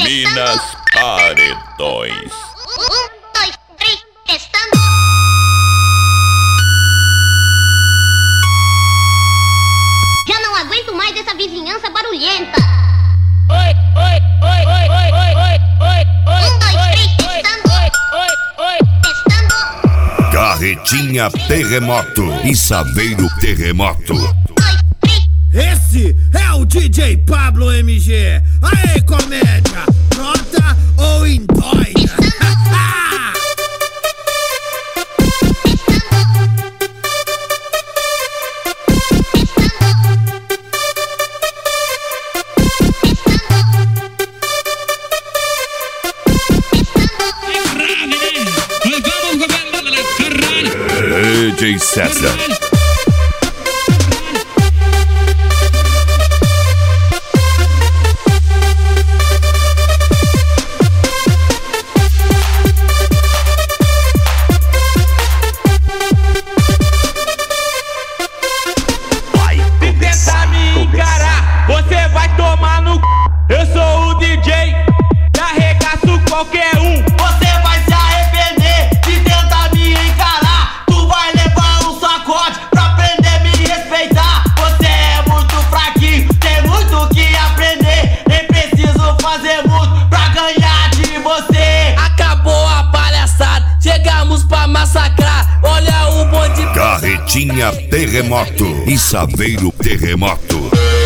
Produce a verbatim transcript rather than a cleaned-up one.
Minas Paredões. Um, dois, três, testando. Já não aguento mais essa vizinhança barulhenta. Oi, oi, oi, oi, oi, oi, oi, oi, oi. Um, dois, três, testando. Oi, oi. Testando. Carretinha Terremoto e Saveiro Terremoto. Esse é o D J Pablo M G. Aê, comédia, pronta ou endoida? D J César. Se tentar me encarar, você vai tomar no c... Eu sou o D J, e arregaço qualquer um. Você vai se arrepender de tentar me encarar. Tu vai levar um sacode pra aprender a me respeitar. Você é muito fraquinho, tem muito que aprender. Nem preciso fazer muito pra ganhar de você. Acabou a palhaçada, chegamos pra massacrar. Olha o bonde. Carretinha Terremoto e Saveiro Terremoto.